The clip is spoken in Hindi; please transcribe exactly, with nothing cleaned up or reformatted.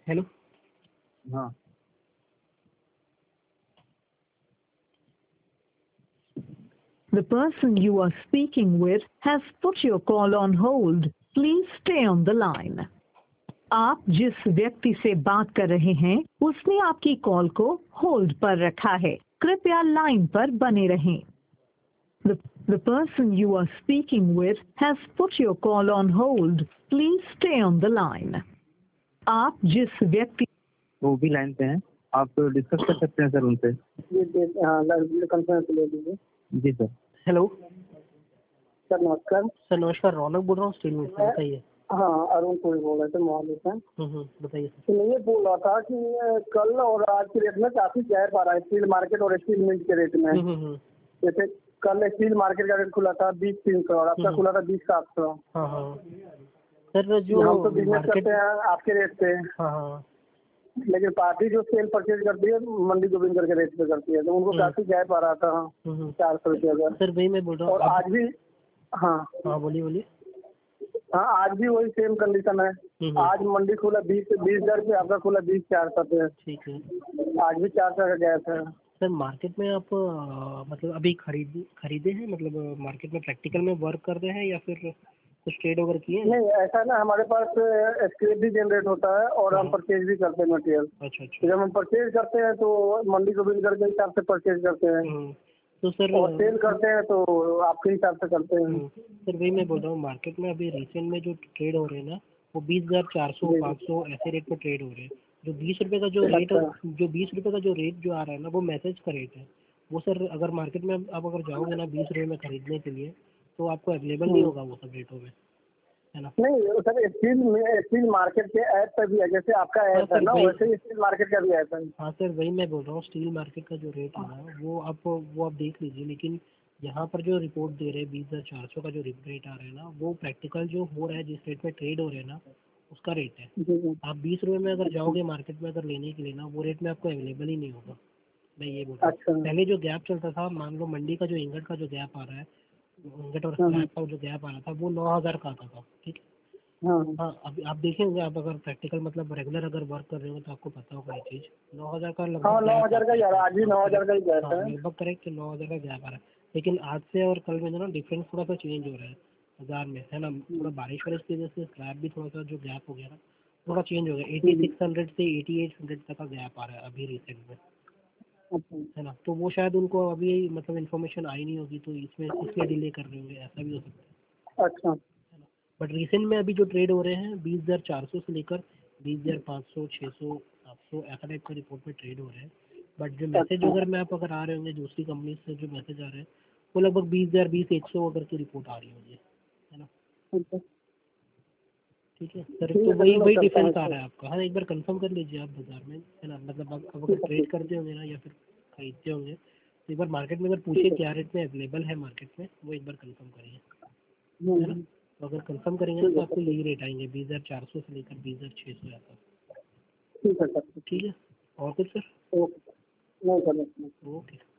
हेलो। हाँ। The person you are speaking with has put your call on hold. Please stay on the line. आप जिस व्यक्ति से बात कर रहे हैं उसने आपकी कॉल को होल्ड पर रखा है, कृपया लाइन पर बने रहें। The, the person you are speaking with has put your call on hold. Please stay on the line. आप जिस व्यक्ति वो भी लाइन पे हैं, आप डिस्कस कर सकते हैं सर उनसे। जी सर। हेलो सर नमस्कार। सर नमस्कार, रौनक बोल रहा हूँ स्टील मिल से, बताइए। हाँ, अरुण कोई बोल रहे थे मोहाली से। हम्म बताइए सर। तो मैं ये बोल रहा था कि कल और आज के रेट में काफी गैप आ रहा है स्टील मार्केट और स्टील मिल के रेट में। जैसे कल स्टील मार्केट का रेट खुला था बीस तीन सौ और आपका खुला था बीस सात सौ। हाँ हाँ सर, जो हम तो बिजनेस करते हैं आपके रेट पे। हाँ हाँ लेकिन पार्टी जो सेल परचेज करती है मंडी गोविंद के रेट पे करती है, तो उनको काफी गैप आ रहा था चार सौ रुपये का। सर वही मैं बोल रहा हूँ। और आज भी हाँ हाँ बोलिए बोलिए। हाँ, आज भी वही सेम कंडीशन है। आज मंडी खुला बीस बीस हजार पे, आपका खुला बीस चार सौ पे। ठीक है, आज भी चार सौ का गैप है। सर मार्केट में आप आ, मतलब अभी खरीद खरीदे हैं, मतलब मार्केट में प्रैक्टिकल में वर्क कर रहे हैं या फिर कुछ ट्रेड ओवर किए हैं? नहीं, ऐसा ना हमारे पास स्क्रैप भी जनरेट होता है और हम परचेज भी करते हैं मटेरियल। अच्छा अच्छा। जब हम परचेज करते हैं तो मंडी को बिल करके हिसाब से परचेज करते हैं, तो सर और सेल करते हैं तो आपके हिसाब से करते हैं। सर वही मैं बोल रहा हूँ, मार्केट में अभी रिसेंट में जो ट्रेड हो रहे हैं ना, वो बीस हजार चार सौ पाँच सौ ऐसे रेट पर ट्रेड हो रहे हैं। जो बीस रुपए का जो रेट जो बीस रुपए का जो रेट जो आ रहा है ना, वो मैसेज का रेट है। वो सर अगर मार्केट में आप अगर जाओगे ना बीस रुपए में खरीदने के लिए, तो आपको अवेलेबल नहीं होगा वो सब रेटों में, है ना? नहीं सर, स्टील में स्टील मार्केट के ऐप पे भी है, जैसे आपका ऐप है ना वैसे ही स्टील मार्केट का भी ऐप है। हाँ सर वही मैं बोल रहा हूँ, स्टील मार्केट का जो रेट है ना वो आप वो आप देख लीजिए। लेकिन यहाँ पर जो रिपोर्ट दे रहे हैं बीस हजार चार सौ का जो रेट आ रहा है ना, वो प्रैक्टिकल जो हो रहा है जिस रेट में ट्रेड हो रहे हैं ना उसका रेट है। आप बीस रुपये में अगर जाओगे मार्केट में अगर लेने के लिए ना, वो रेट में आपको अवेलेबल ही नहीं होगा। मैं ये बोल रहा हूँ। अच्छा। पहले जो गैप चलता था, मान लो मंडी का जो इंगट का जो गैप आ रहा है, इंगट और स्क्रैप का जो गैप आ रहा था वो नौ हजार का आता था, ठीक है। हाँ हाँ, अभी आप देखेंगे, आप अगर प्रैक्टिकल मतलब रेगुलर अगर वर्क कर रहे हो तो आपको पता होगा ये चीज़। नौ हजार का लगभग हाँ, नौ हजार का ही आ रहा है, आज भी नौ हजार का ही गैप है। लगभग करेक्ट नौ हजार का गैप आ रहा है। लेकिन आज से और कल में जो ना डिफरेंस थोड़ा सा चेंज हो रहा है बाजार में, है ना? थोड़ा बारिश वारिश की वजह से स्क्रैप भी थोड़ा सा जो गैप हो गया ना, थोड़ा चेंज हो गया। एटी सिक्स हंड्रेड से एटी एट हंड्रेड तक का गैप आ रहा है अभी रिसेंट में, है ना? तो वो शायद उनको अभी मतलब इन्फॉर्मेशन आई नहीं होगी, तो इसमें इसलिए डिले कर रहे होंगे, ऐसा भी हो सकता है। अच्छा। बट रिसेंट में अभी जो ट्रेड हो रहे हैं बीस हजार चार सौ से लेकर बीस हजार पाँच सौ छः सौ सात सौ ऐसा टाइप का रिपोर्ट में ट्रेड हो रहे हैं। बट जो मैसेज अगर मैं आप अगर आ रहे होंगे दूसरी कंपनी से जो मैसेज आ रहे हैं, वो लगभग बीस हजार बीस एक सौ अगर की रिपोर्ट आ रही होगी, है ना? ठीक है सर, तो वही वही डिफरेंस आ रहा है आपका। हाँ, एक बार कंफर्म कर लीजिए आप बाजार में, है ना? मतलब आप अगर ट्रेड करते होंगे ना या फिर खरीदते होंगे, तो एक बार मार्केट में अगर पूछिए क्या रेट में अवेलेबल है मार्केट में, वो एक बार कंफर्म करिए, है ना? तो अगर कंफर्म करेंगे ना तो आपको यही रेट आएंगे, बीस हजार चार सौ से लेकर बीस हजार छः सौ ऐसा। ठीक है सर। ठीक है, और कुछ सर? ओके। नहीं सर। ओके।